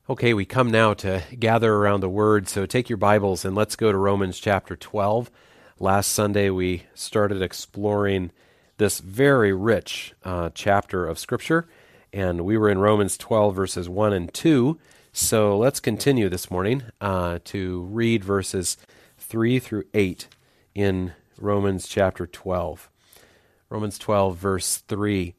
Okay, we come now to gather around the Word, so take your Bibles and let's go to Romans chapter 12. Last Sunday we started exploring this very rich chapter of Scripture, and we were in Romans 12 verses 1 and 2, so let's continue this morning to read verses 3 through 8 in Romans chapter 12. Romans 12 verse 3.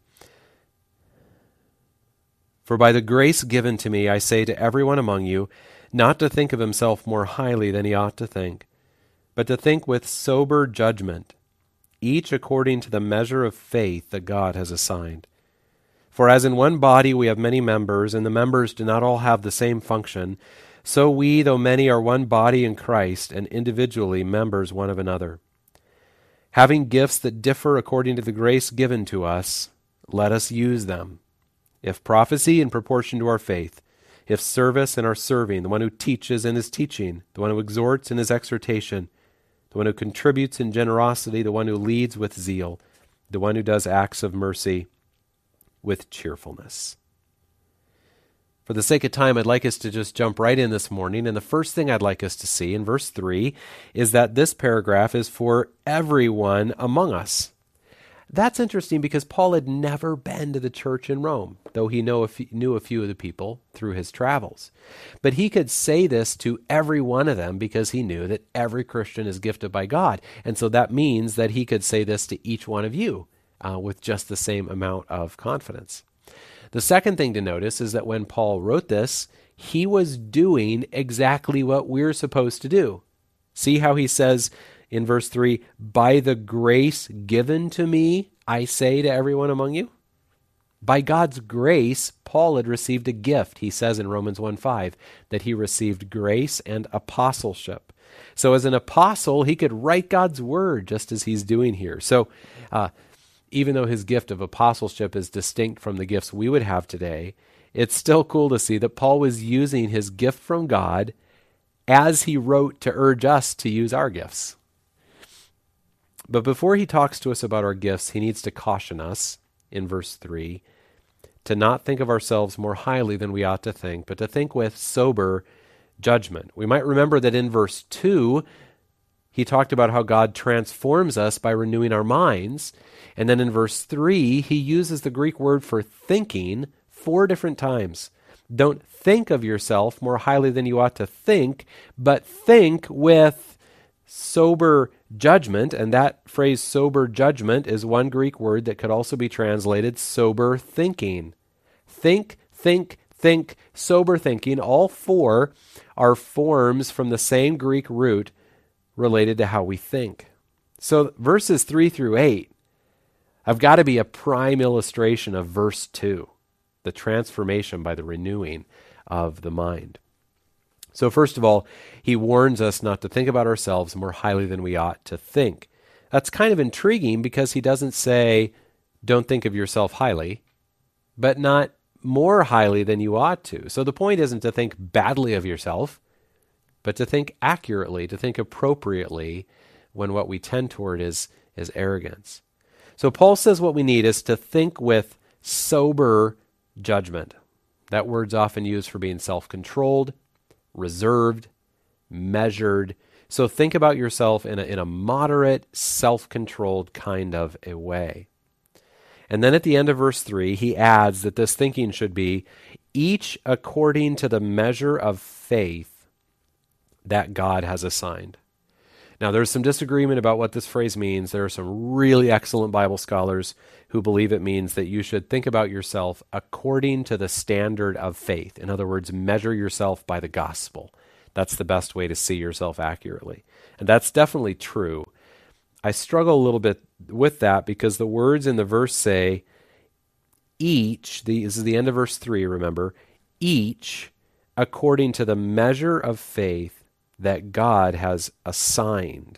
For by the grace given to me, I say to everyone among you, not to think of himself more highly than he ought to think, but to think with sober judgment, each according to the measure of faith that God has assigned. For as in one body we have many members, and the members do not all have the same function, so we, though many, are one body in Christ, and individually members one of another. Having gifts that differ according to the grace given to us, let us use them. If prophecy, in proportion to our faith. If service, in our serving. The one who teaches, in his teaching. The one who exhorts, in his exhortation. The one who contributes in generosity. The one who leads with zeal. The one who does acts of mercy with cheerfulness. For the sake of time, I'd like us to just jump right in this morning. And the first thing I'd like us to see in verse 3 is that this paragraph is for everyone among us. That's interesting because Paul had never been to the church in Rome, though he knew a few of the people through his travels. But he could say this to every one of them because he knew that every Christian is gifted by God. And so that means that he could say this to each one of you with just the same amount of confidence. The second thing to notice is that when Paul wrote this, he was doing exactly what we're supposed to do. See how he says in verse 3, by the grace given to me, I say to everyone among you. By God's grace, Paul had received a gift. He says in Romans 1:5 that he received grace and apostleship. So as an apostle, he could write God's word just as he's doing here. So even though his gift of apostleship is distinct from the gifts we would have today, it's still cool to see that Paul was using his gift from God as he wrote to urge us to use our gifts. But before he talks to us about our gifts, he needs to caution us, in verse 3, to not think of ourselves more highly than we ought to think, but to think with sober judgment. We might remember that in verse 2, he talked about how God transforms us by renewing our minds. And then in verse 3, he uses the Greek word for thinking 4 different times. Don't think of yourself more highly than you ought to think, but think with sober judgment, and that phrase sober judgment is one Greek word that could also be translated sober thinking. Think, sober thinking. All 4 are forms from the same Greek root related to how we think. So verses 3 through 8 have got to be a prime illustration of verse 2, the transformation by the renewing of the mind. So first of all, he warns us not to think about ourselves more highly than we ought to think. That's kind of intriguing because he doesn't say, don't think of yourself highly, but not more highly than you ought to. So the point isn't to think badly of yourself, but to think accurately, to think appropriately when what we tend toward is arrogance. So Paul says what we need is to think with sober judgment. That word's often used for being self-controlled, reserved, measured. So think about yourself in a moderate, self-controlled kind of a way. And then at the end of verse 3, he adds that this thinking should be each according to the measure of faith that God has assigned. Now, there's some disagreement about what this phrase means. There are some really excellent Bible scholars who believe it means that you should think about yourself according to the standard of faith. In other words, measure yourself by the gospel. That's the best way to see yourself accurately. And that's definitely true. I struggle a little bit with that because the words in the verse say, each, this is the end of verse 3, remember, each according to the measure of faith that God has assigned.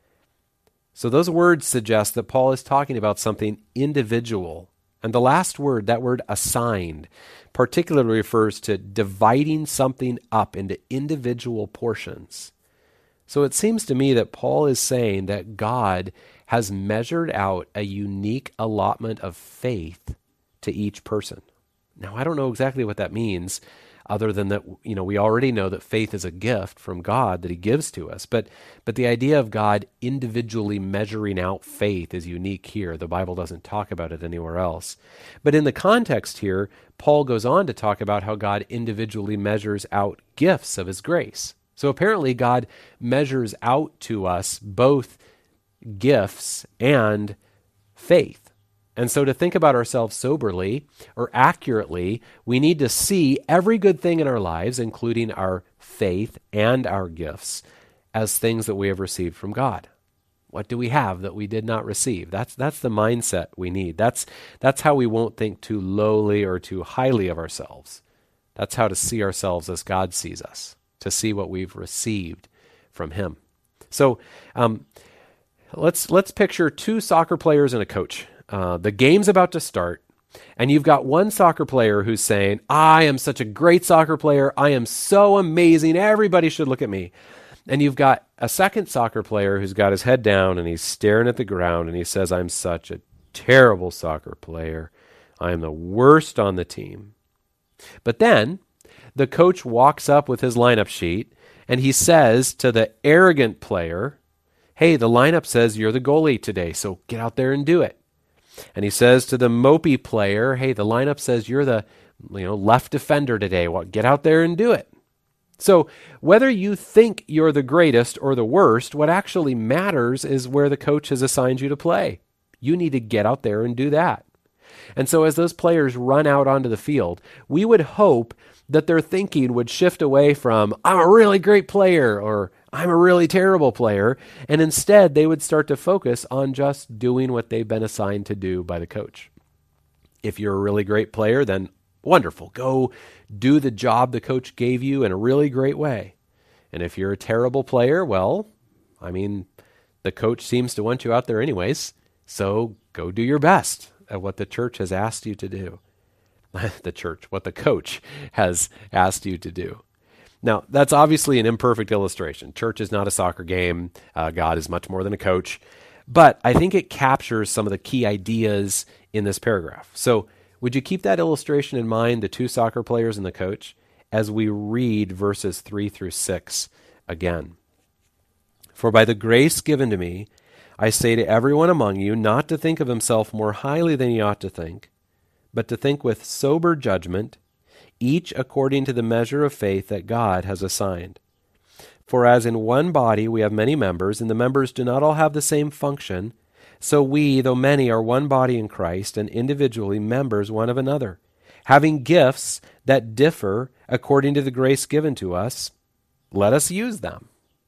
So those words suggest that Paul is talking about something individual. And the last word, that word assigned, particularly refers to dividing something up into individual portions. So it seems to me that Paul is saying that God has measured out a unique allotment of faith to each person. Now, I don't know exactly what that means. other than that, we already know that faith is a gift from God that he gives to us. But the idea of God individually measuring out faith is unique here. The Bible doesn't talk about it anywhere else. But in the context here, Paul goes on to talk about how God individually measures out gifts of his grace. So apparently God measures out to us both gifts and faith. And so to think about ourselves soberly or accurately, we need to see every good thing in our lives, including our faith and our gifts, as things that we have received from God. What do we have that we did not receive? That's the mindset we need. That's how we won't think too lowly or too highly of ourselves. That's how to see ourselves as God sees us, to see what we've received from him. So let's picture two soccer players and a coach. The game's about to start, and you've got one soccer player who's saying, I am such a great soccer player. I am so amazing. Everybody should look at me. And you've got a second soccer player who's got his head down and he's staring at the ground and he says, I'm such a terrible soccer player. I am the worst on the team. But then the coach walks up with his lineup sheet and he says to the arrogant player, hey, the lineup says you're the goalie today, so get out there and do it. And he says to the mopey player, hey, the lineup says you're the left defender today. Well, get out there and do it. So whether you think you're the greatest or the worst, what actually matters is where the coach has assigned you to play. You need to get out there and do that. And so as those players run out onto the field, we would hope that their thinking would shift away from, I'm a really great player, or I'm a really terrible player, and instead they would start to focus on just doing what they've been assigned to do by the coach. If you're a really great player, then wonderful. Go do the job the coach gave you in a really great way. And if you're a terrible player, well, the coach seems to want you out there anyways, so go do your best at what the church has asked you to do. What the coach has asked you to do. Now, that's obviously an imperfect illustration. Church is not a soccer game. God is much more than a coach. But I think it captures some of the key ideas in this paragraph. So would you keep that illustration in mind, the two soccer players and the coach, as we read verses 3 through 6 again? For by the grace given to me, I say to everyone among you not to think of himself more highly than he ought to think, but to think with sober judgment, each according to the measure of faith that God has assigned. For as in one body we have many members, and the members do not all have the same function, so we, though many, are one body in Christ, and individually members one of another, having gifts that differ according to the grace given to us, let us use them.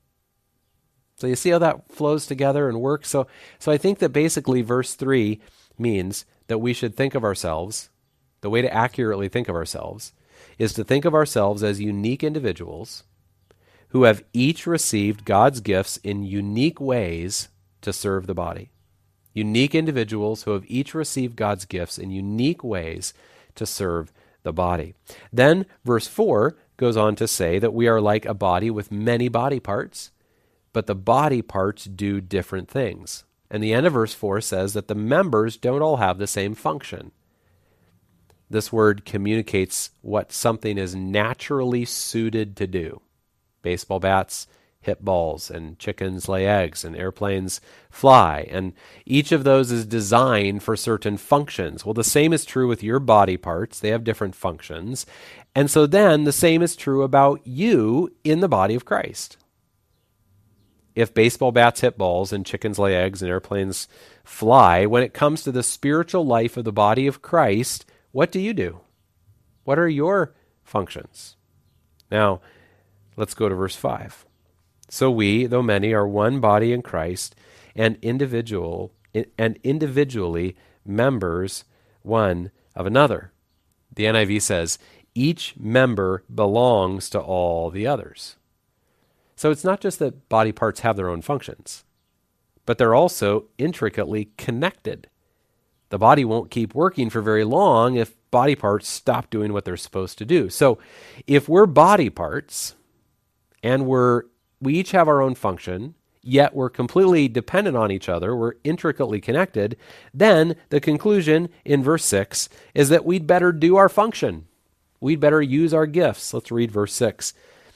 So you see how that flows together and works? So I think that basically verse 3 means that we should think of ourselves, the way to accurately think of ourselves, is to think of ourselves as unique individuals who have each received God's gifts in unique ways to serve the body. Unique individuals who have each received God's gifts in unique ways to serve the body. Then verse 4 goes on to say that we are like a body with many body parts, but the body parts do different things. And the end of verse 4 says that the members don't all have the same function. This word communicates what something is naturally suited to do. Baseball bats hit balls, and chickens lay eggs, and airplanes fly. And each of those is designed for certain functions. Well, the same is true with your body parts. They have different functions. And so then the same is true about you in the body of Christ. If baseball bats hit balls and chickens lay eggs and airplanes fly, when it comes to the spiritual life of the body of Christ, what do? What are your functions? Now, let's go to verse 5. So we, though many, are one body in Christ, and individually members one of another. The NIV says, each member belongs to all the others. So it's not just that body parts have their own functions, but they're also intricately connected. The body won't keep working for very long if body parts stop doing what they're supposed to do. So if we're body parts and we each have our own function, yet we're completely dependent on each other, we're intricately connected, then the conclusion in verse 6 is that we'd better do our function. we'd better use our gifts. Let's read verse 6.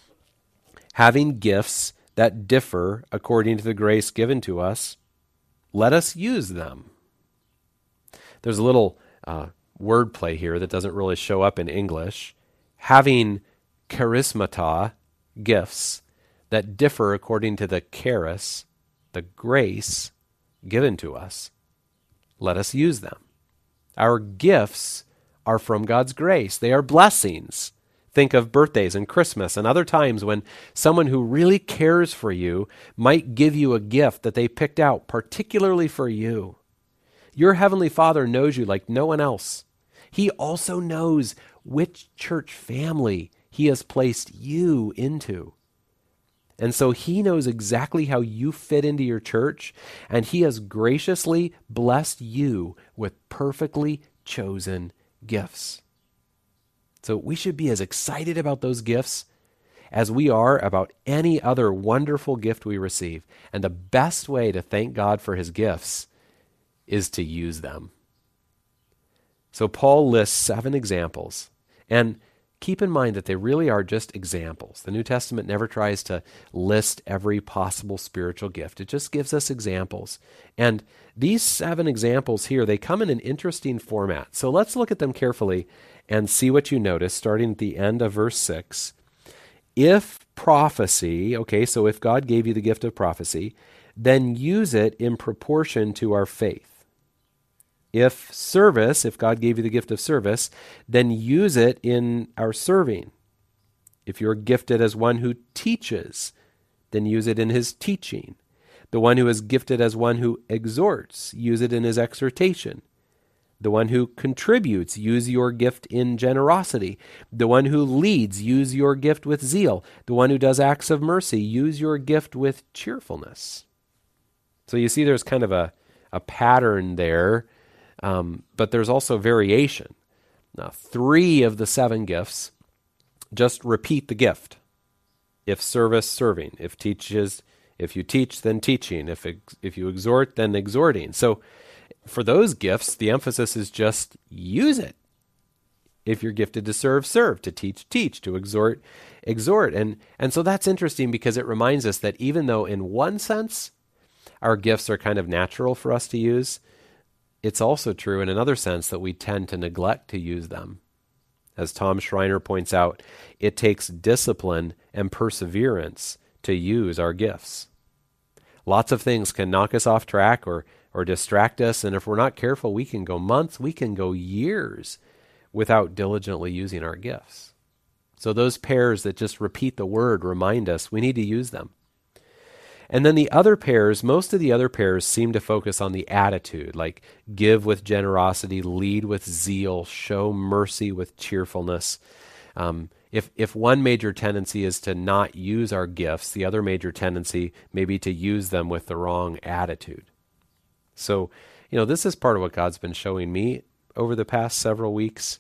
Having gifts that differ according to the grace given to us, let us use them. There's a little wordplay here that doesn't really show up in English. Having charismata, gifts, that differ according to the charis, the grace given to us, let us use them. Our gifts are from God's grace. They are blessings. Think of birthdays and Christmas and other times when someone who really cares for you might give you a gift that they picked out particularly for you. Your Heavenly Father knows you like no one else. He also knows which church family He has placed you into. And so He knows exactly how you fit into your church, and He has graciously blessed you with perfectly chosen gifts. So we should be as excited about those gifts as we are about any other wonderful gift we receive. And the best way to thank God for His gifts is to use them. So Paul lists 7 examples, and keep in mind that they really are just examples. The New Testament never tries to list every possible spiritual gift. It just gives us examples. And these 7 examples here, they come in an interesting format. So let's look at them carefully and see what you notice, starting at the end of verse 6. If prophecy, okay, so if God gave you the gift of prophecy, then use it in proportion to our faith. If service, if God gave you the gift of service, then use it in our serving. If you're gifted as one who teaches, then use it in his teaching. The one who is gifted as one who exhorts, use it in his exhortation. The one who contributes, use your gift in generosity. The one who leads, use your gift with zeal. The one who does acts of mercy, use your gift with cheerfulness. So you see there's kind of a pattern there, but there's also variation. Now, 3 of the 7 gifts just repeat the gift. If service, serving. If you teach, then teaching. If you exhort, then exhorting. So for those gifts, the emphasis is just use it. If you're gifted to serve, serve. To teach, teach. To exhort, exhort. And so that's interesting because it reminds us that even though in one sense our gifts are kind of natural for us to use, it's also true in another sense that we tend to neglect to use them. As Tom Schreiner points out, it takes discipline and perseverance to use our gifts. Lots of things can knock us off track or distract us, and if we're not careful, we can go months, we can go years without diligently using our gifts. So those pairs that just repeat the word remind us we need to use them. And then the other pairs, most of the other pairs seem to focus on the attitude, like give with generosity, lead with zeal, show mercy with cheerfulness. If one major tendency is to not use our gifts, the other major tendency may be to use them with the wrong attitude. So, this is part of what God's been showing me over the past several weeks.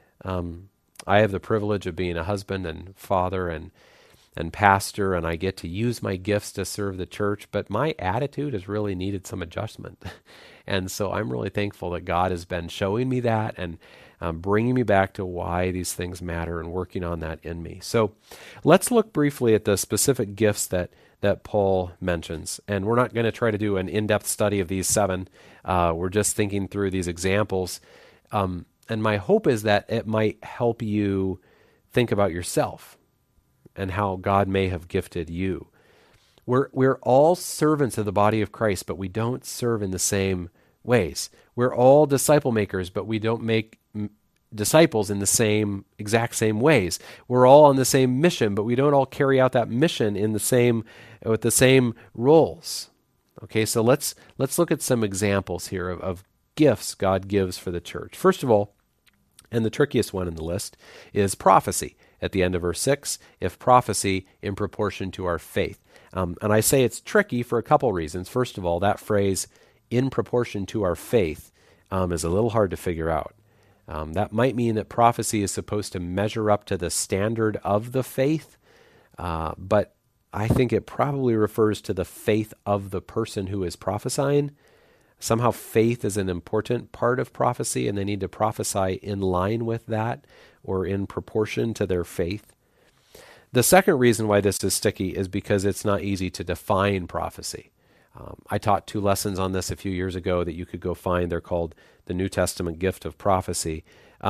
I have the privilege of being a husband and father and pastor, and I get to use my gifts to serve the church, but my attitude has really needed some adjustment. And so I'm really thankful that God has been showing me that and bringing me back to why these things matter and working on that in me. So let's look briefly at the specific gifts that Paul mentions. And we're not going to try to do an in-depth study of these 7. We're just thinking through these examples. And my hope is that it might help you think about yourself and how God may have gifted you. We're all servants of the body of Christ, but we don't serve in the same ways. We're all disciple makers, but we don't make disciples in the exact same ways. We're all on the same mission, but we don't all carry out that mission with the same roles. Okay, so let's look at some examples here of gifts God gives for the church. First of all, and the trickiest one in the list, is prophecy. At the end of verse 6, if prophecy in proportion to our faith. And I say it's tricky for a couple reasons. First of all, that phrase, in proportion to our faith, is a little hard to figure out. That might mean that prophecy is supposed to measure up to the standard of the faith, but I think it probably refers to the faith of the person who is prophesying. Somehow faith is an important part of prophecy, and they need to prophesy in line with that or in proportion to their faith. The second reason why this is sticky is because it's not easy to define prophecy. I taught 2 lessons on this a few years ago that you could go find. They're called the New Testament Gift of Prophecy.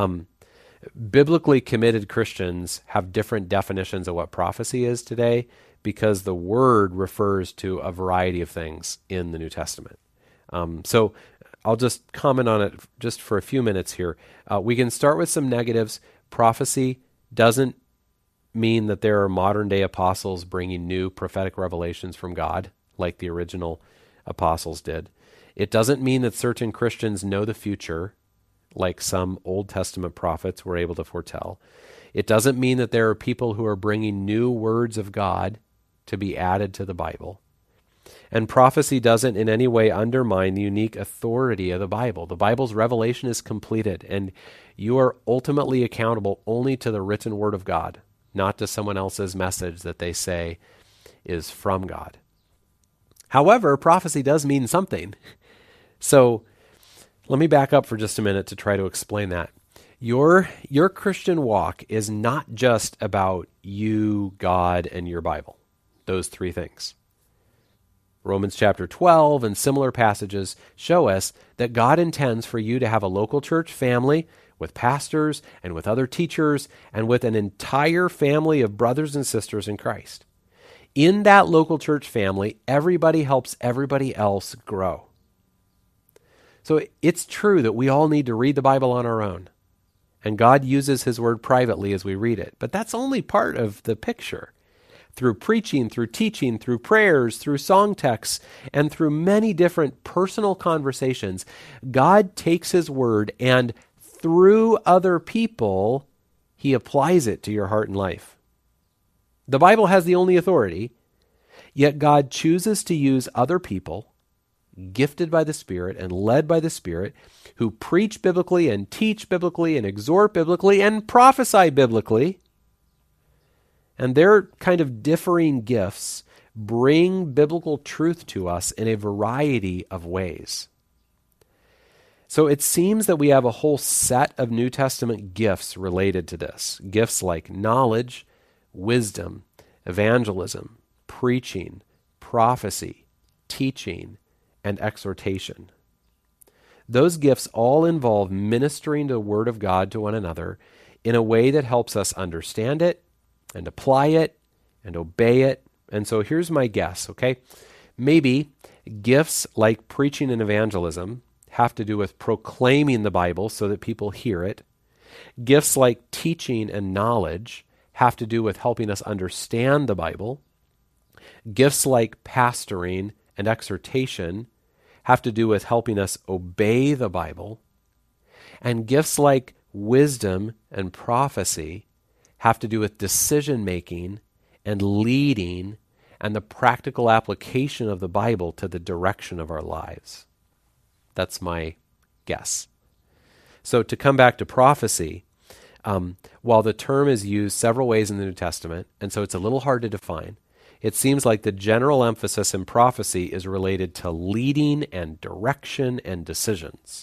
Biblically committed Christians have different definitions of what prophecy is today because the word refers to a variety of things in the New Testament. So I'll just comment on it just for a few minutes here. We can start with some negatives. Prophecy doesn't mean that there are modern-day apostles bringing new prophetic revelations from God, like the original apostles did. It doesn't mean that certain Christians know the future, like some Old Testament prophets were able to foretell. It doesn't mean that there are people who are bringing new words of God to be added to the Bible. And prophecy doesn't in any way undermine the unique authority of the Bible. The Bible's revelation is completed, and you are ultimately accountable only to the written word of God, not to someone else's message that they say is from God. However, prophecy does mean something. So let me back up for just a minute to try to explain that. Your Christian walk is not just about you, God, and your Bible. Those 3 things. Romans chapter 12 and similar passages show us that God intends for you to have a local church family with pastors and with other teachers and with an entire family of brothers and sisters in Christ. In that local church family, everybody helps everybody else grow. So it's true that we all need to read the Bible on our own, and God uses his word privately as we read it. But that's only part of the picture. Through preaching, through teaching, through prayers, through song texts, and through many different personal conversations, God takes his word and through other people, he applies it to your heart and life. The Bible has the only authority, yet God chooses to use other people, gifted by the Spirit and led by the Spirit, who preach biblically and teach biblically and exhort biblically and prophesy biblically. And their kind of differing gifts bring biblical truth to us in a variety of ways. So it seems that we have a whole set of New Testament gifts related to this. Gifts like knowledge, wisdom, evangelism, preaching, prophecy, teaching, and exhortation. Those gifts all involve ministering the Word of God to one another in a way that helps us understand it and apply it and obey it. And so here's my guess, okay? Maybe gifts like preaching and evangelism have to do with proclaiming the Bible so that people hear it. Gifts like teaching and knowledge have to do with helping us understand the Bible. Gifts like pastoring and exhortation have to do with helping us obey the Bible. And gifts like wisdom and prophecy have to do with decision-making and leading and the practical application of the Bible to the direction of our lives. That's my guess. So to come back to prophecy, while the term is used several ways in the New Testament, and so it's a little hard to define, it seems like the general emphasis in prophecy is related to leading and direction and decisions.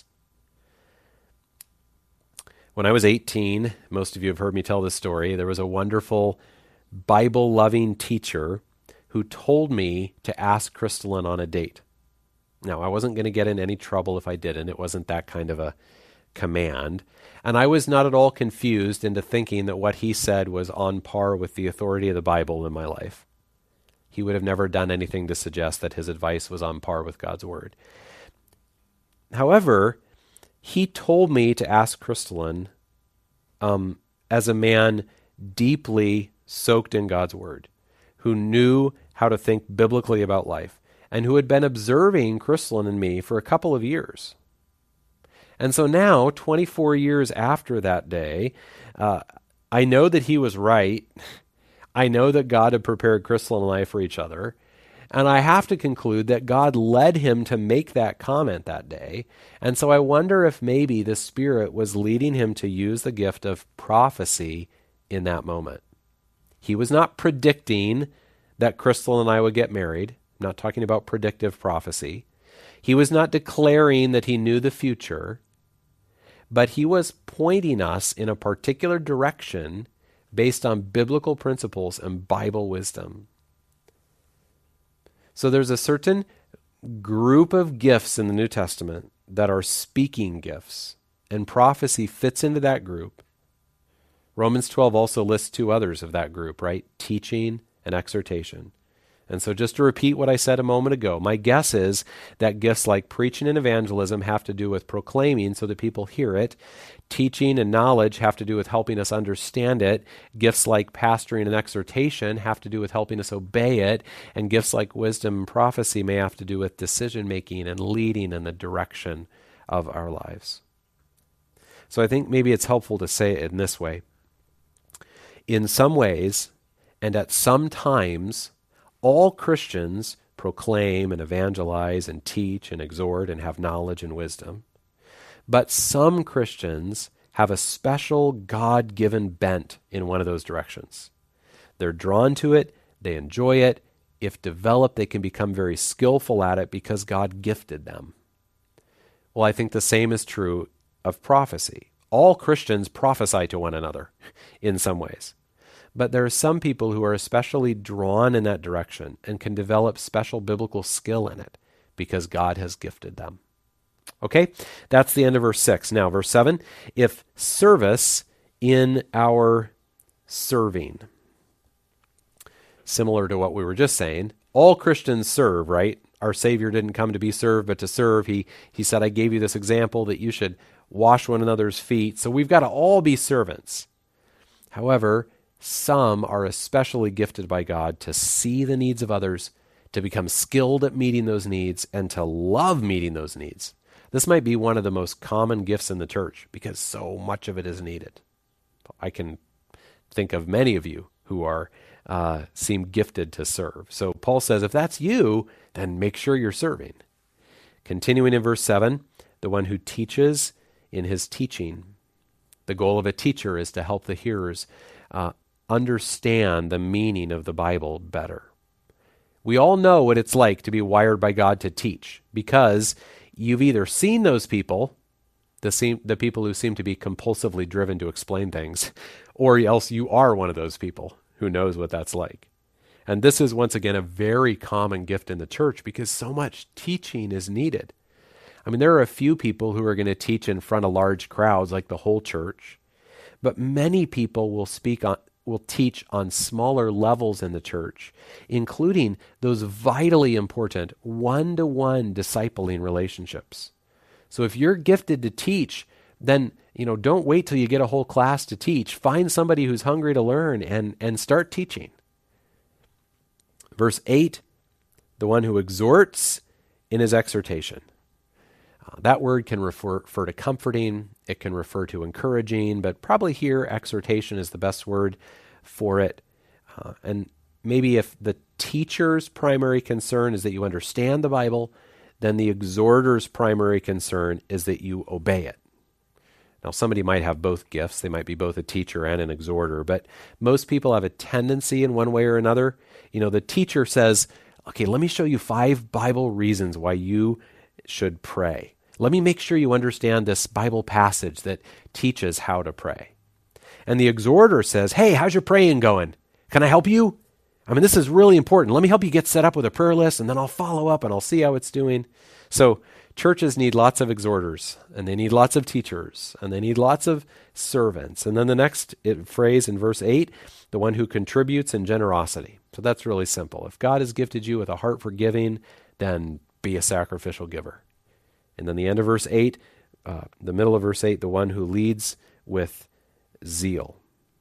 When I was 18, most of you have heard me tell this story, there was a wonderful Bible-loving teacher who told me to ask Crystalline on a date. Now, I wasn't going to get in any trouble if I didn't. It wasn't that kind of a command. And I was not at all confused into thinking that what he said was on par with the authority of the Bible in my life. He would have never done anything to suggest that his advice was on par with God's word. However, he told me to ask Crystalline as a man deeply soaked in God's word, who knew how to think biblically about life, and who had been observing Crystalline and me for a couple of years. And so now, 24 years after that day, I know that he was right. I know that God had prepared Crystalline and I for each other. And I have to conclude that God led him to make that comment that day. And so I wonder if maybe the Spirit was leading him to use the gift of prophecy in that moment. He was not predicting that Crystalline and I would get married. I'm not talking about predictive prophecy. He was not declaring that he knew the future, but he was pointing us in a particular direction based on biblical principles and Bible wisdom. So there's a certain group of gifts in the New Testament that are speaking gifts, and prophecy fits into that group. Romans 12 also lists two others of that group, right? Teaching and exhortation. And so just to repeat what I said a moment ago, my guess is that gifts like preaching and evangelism have to do with proclaiming so that people hear it. Teaching and knowledge have to do with helping us understand it. Gifts like pastoring and exhortation have to do with helping us obey it. And gifts like wisdom and prophecy may have to do with decision-making and leading in the direction of our lives. So I think maybe it's helpful to say it in this way. In some ways, and at some times, all Christians proclaim and evangelize and teach and exhort and have knowledge and wisdom. But some Christians have a special God-given bent in one of those directions. They're drawn to it, they enjoy it. If developed, they can become very skillful at it because God gifted them. Well, I think the same is true of prophecy. All Christians prophesy to one another in some ways. But there are some people who are especially drawn in that direction and can develop special biblical skill in it because God has gifted them. Okay, that's the end of verse 6. Now, verse 7, if service in our serving. Similar to what we were just saying, all Christians serve, right? Our Savior didn't come to be served, but to serve. He said, I gave you this example that you should wash one another's feet. So we've got to all be servants. However, some are especially gifted by God to see the needs of others, to become skilled at meeting those needs, and to love meeting those needs. This might be one of the most common gifts in the church because so much of it is needed. I can think of many of you who are seem gifted to serve. So Paul says, if that's you, then make sure you're serving. Continuing in verse 7, the one who teaches in his teaching. The goal of a teacher is to help the hearers understand the meaning of the Bible better. We all know what it's like to be wired by God to teach because you've either seen those people, the people who seem to be compulsively driven to explain things, or else you are one of those people who knows what that's like. And this is, once again, a very common gift in the church because so much teaching is needed. I mean, there are a few people who are going to teach in front of large crowds like the whole church, but many people will teach on smaller levels in the church, including those vitally important one-to-one discipling relationships. So if you're gifted to teach, then don't wait till you get a whole class to teach. Find somebody who's hungry to learn and start teaching. Verse 8, the one who exhorts in his exhortation. That word can refer to comforting, it can refer to encouraging, but probably here exhortation is the best word for it. And maybe if the teacher's primary concern is that you understand the Bible, then the exhorter's primary concern is that you obey it. Now, somebody might have both gifts. They might be both a teacher and an exhorter, but most people have a tendency in one way or another. The teacher says, okay, let me show you 5 Bible reasons why you should pray. Let me make sure you understand this Bible passage that teaches how to pray. And the exhorter says, hey, how's your praying going? Can I help you? I mean, this is really important. Let me help you get set up with a prayer list, and then I'll follow up and I'll see how it's doing. So churches need lots of exhorters, and they need lots of teachers, and they need lots of servants. And then the next phrase in verse 8, the one who contributes in generosity. So that's really simple. If God has gifted you with a heart for giving, then be a sacrificial giver. And then the end of verse 8, the middle of verse 8, the one who leads with zeal.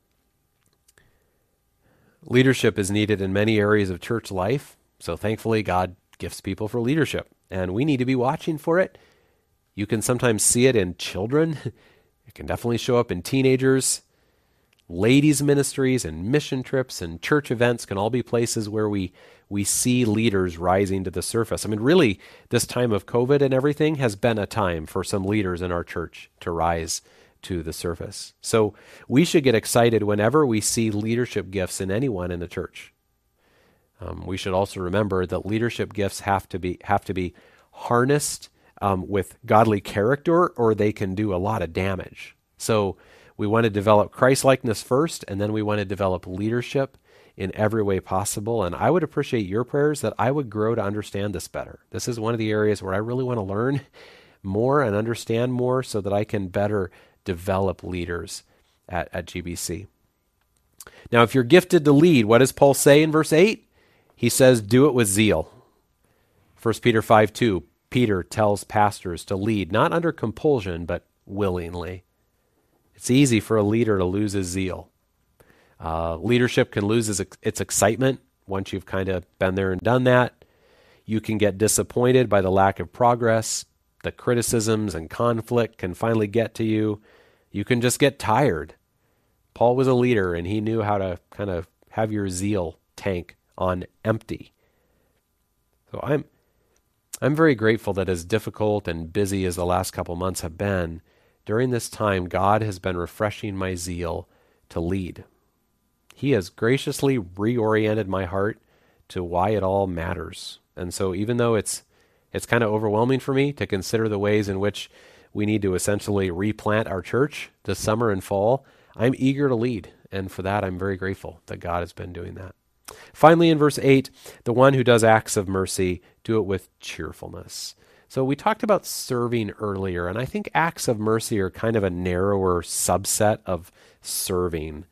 Leadership is needed in many areas of church life, so thankfully God gifts people for leadership, and we need to be watching for it. You can sometimes see it in children. It can definitely show up in teenagers. Ladies' ministries and mission trips and church events can all be places where we see leaders rising to the surface. I mean, really, this time of COVID and everything has been a time for some leaders in our church to rise to the surface. So we should get excited whenever we see leadership gifts in anyone in the church. We should also remember that leadership gifts have to be harnessed with godly character, or they can do a lot of damage. So we want to develop Christ-likeness first, and then we want to develop leadership in every way possible. And I would appreciate your prayers that I would grow to understand this better. This is one of the areas where I really want to learn more and understand more so that I can better develop leaders at GBC. Now, if you're gifted to lead, what does Paul say in verse 8? He says, do it with zeal. 1 Peter 5:2, Peter tells pastors to lead, not under compulsion, but willingly. It's easy for a leader to lose his zeal. Leadership can lose its excitement once you've kind of been there and done that. You can get disappointed by the lack of progress. The criticisms and conflict can finally get to you. You can just get tired. Paul was a leader, and he knew how to kind of have your zeal tank on empty. So I'm very grateful that as difficult and busy as the last couple months have been, during this time, God has been refreshing my zeal to lead. He has graciously reoriented my heart to why it all matters. And so even though it's kind of overwhelming for me to consider the ways in which we need to essentially replant our church this summer and fall, I'm eager to lead. And for that, I'm very grateful that God has been doing that. Finally, in verse 8, the one who does acts of mercy, do it with cheerfulness. So we talked about serving earlier, and I think acts of mercy are kind of a narrower subset of serving.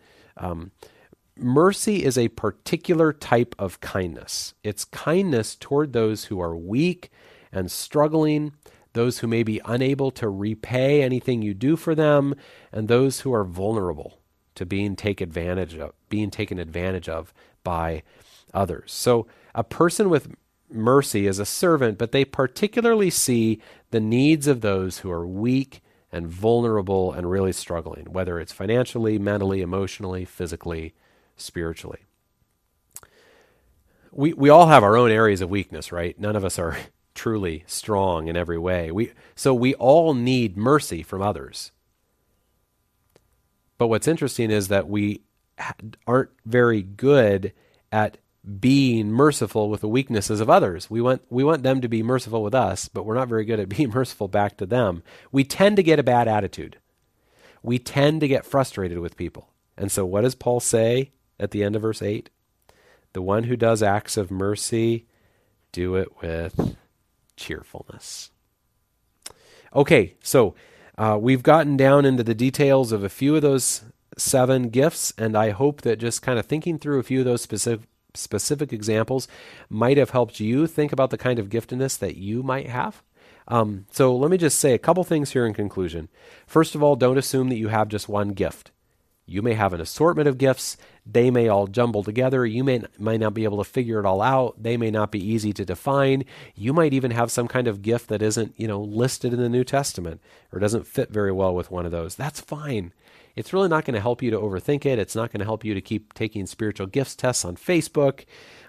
Mercy is a particular type of kindness. It's kindness toward those who are weak and struggling, those who may be unable to repay anything you do for them, and those who are vulnerable to being taken advantage of by others. So a person with mercy is a servant, but they particularly see the needs of those who are weak and vulnerable and really struggling, whether it's financially, mentally, emotionally, physically, spiritually. We all have our own areas of weakness, right? None of us are truly strong in every way. So we all need mercy from others. But what's interesting is that we aren't very good at being merciful with the weaknesses of others. We want them to be merciful with us, but we're not very good at being merciful back to them. We tend to get a bad attitude. We tend to get frustrated with people. And so what does Paul say at the end of verse 8? The one who does acts of mercy, do it with cheerfulness. Okay, so we've gotten down into the details of a few of those 7 gifts, and I hope that just kind of thinking through a few of those specific examples might have helped you think about the kind of giftedness that you might have. So let me just say a couple things here in conclusion. First of all, don't assume that you have just one gift. You may have an assortment of gifts. They may all jumble together. You might not be able to figure it all out. They may not be easy to define. You might even have some kind of gift that isn't, listed in the New Testament or doesn't fit very well with one of those. That's fine. It's really not going to help you to overthink it. It's not going to help you to keep taking spiritual gifts tests on Facebook.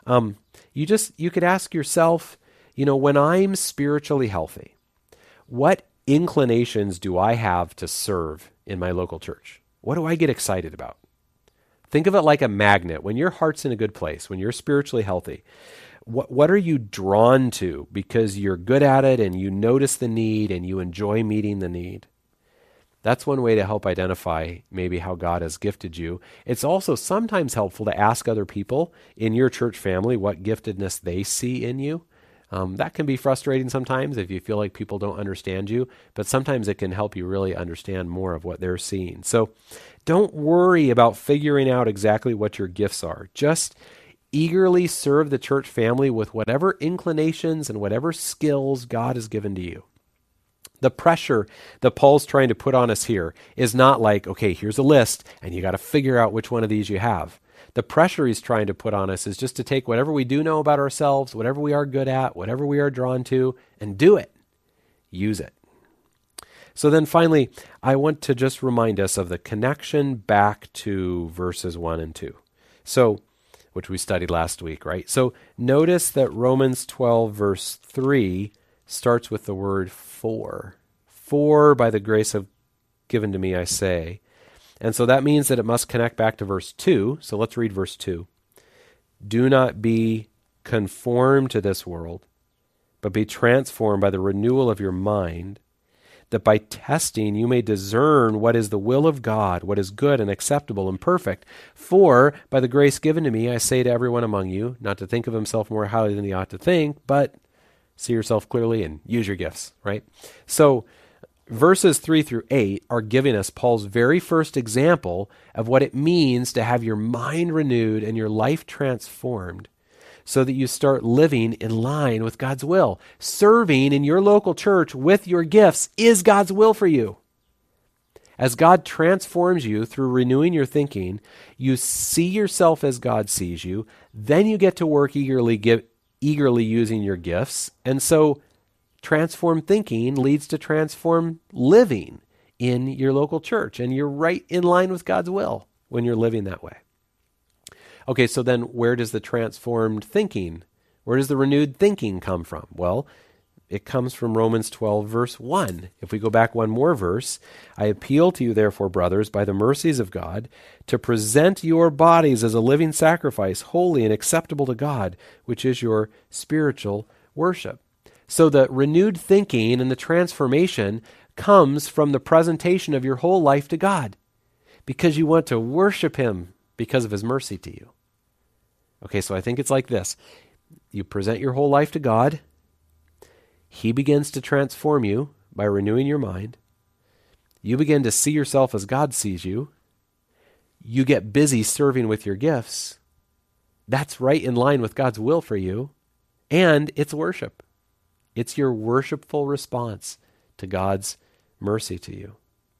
You could ask yourself, when I'm spiritually healthy, what inclinations do I have to serve in my local church? What do I get excited about? Think of it like a magnet. When your heart's in a good place, when you're spiritually healthy, what are you drawn to because you're good at it and you notice the need and you enjoy meeting the need? That's one way to help identify maybe how God has gifted you. It's also sometimes helpful to ask other people in your church family what giftedness they see in you. That can be frustrating sometimes if you feel like people don't understand you, but sometimes it can help you really understand more of what they're seeing. So don't worry about figuring out exactly what your gifts are. Just eagerly serve the church family with whatever inclinations and whatever skills God has given to you. The pressure that Paul's trying to put on us here is not like, okay, here's a list, and you got to figure out which one of these you have. The pressure he's trying to put on us is just to take whatever we do know about ourselves, whatever we are good at, whatever we are drawn to, and do it. Use it. So then finally, I want to just remind us of the connection back to verses 1 and 2. So, which we studied last week, right? So notice that Romans 12 verse 3 starts with the word for. For by the grace given to me, I say. And so that means that it must connect back to verse 2. So let's read verse 2. Do not be conformed to this world, but be transformed by the renewal of your mind, that by testing you may discern what is the will of God, what is good and acceptable and perfect. For by the grace given to me, I say to everyone among you, not to think of himself more highly than he ought to think, but see yourself clearly and use your gifts, right? So verses 3 through 8 are giving us Paul's very first example of what it means to have your mind renewed and your life transformed, so that you start living in line with God's will. Serving in your local church with your gifts is God's will for you. As God transforms you through renewing your thinking, you see yourself as God sees you, then you get to work eagerly using your gifts, and so transformed thinking leads to transformed living in your local church, and you're right in line with God's will when you're living that way. Okay, so then where does the transformed thinking, where does the renewed thinking come from? Well, it comes from Romans 12, verse 1. If we go back one more verse, I appeal to you, therefore, brothers, by the mercies of God, to present your bodies as a living sacrifice, holy and acceptable to God, which is your spiritual worship. So the renewed thinking and the transformation comes from the presentation of your whole life to God, because you want to worship him because of his mercy to you. Okay, so I think it's like this. You present your whole life to God. He begins to transform you by renewing your mind. You begin to see yourself as God sees you. You get busy serving with your gifts. That's right in line with God's will for you. And it's worship. It's your worshipful response to God's mercy to you.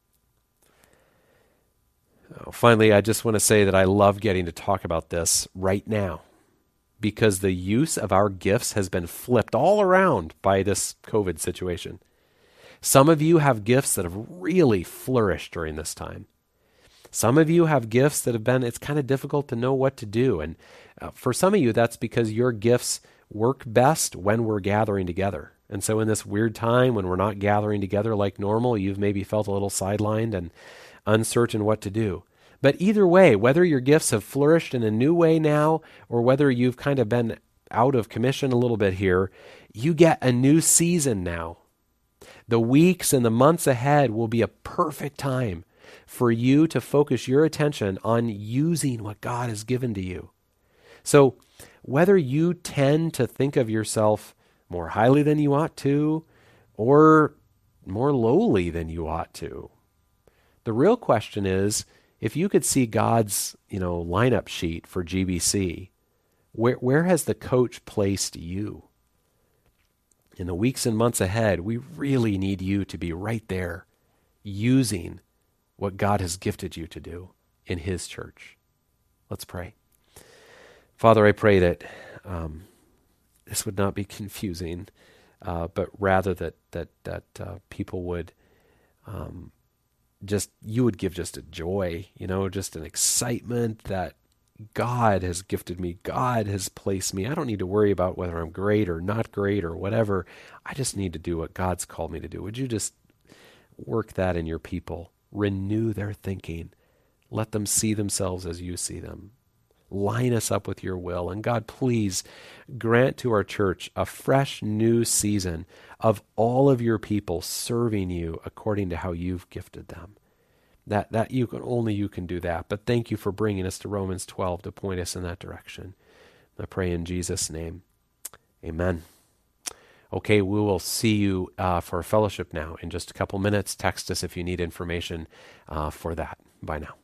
Finally, I just want to say that I love getting to talk about this right now, because the use of our gifts has been flipped all around by this COVID situation. Some of you have gifts that have really flourished during this time. Some of you have gifts that have been, it's kind of difficult to know what to do. And for some of you, that's because your gifts work best when we're gathering together. And so in this weird time when we're not gathering together like normal, you've maybe felt a little sidelined and uncertain what to do. But either way, whether your gifts have flourished in a new way now, or whether you've kind of been out of commission a little bit here, you get a new season now. The weeks and the months ahead will be a perfect time for you to focus your attention on using what God has given to you. So whether you tend to think of yourself more highly than you ought to, or more lowly than you ought to, the real question is, if you could see God's, lineup sheet for GBC, where has the coach placed you? In the weeks and months ahead, we really need you to be right there, using what God has gifted you to do in his church. Let's pray. Father, I pray that this would not be confusing, but rather that people would you would give just a joy, just an excitement that God has gifted me. God has placed me. I don't need to worry about whether I'm great or not great or whatever. I just need to do what God's called me to do. Would you just work that in your people? Renew their thinking. Let them see themselves as you see them. Line us up with your will. And God, please grant to our church a fresh new season of all of your people serving you according to how you've gifted them. That you can do that. But thank you for bringing us to Romans 12 to point us in that direction. I pray in Jesus' name. Amen. Okay, we will see you for a fellowship now in just a couple minutes. Text us if you need information for that. Bye now.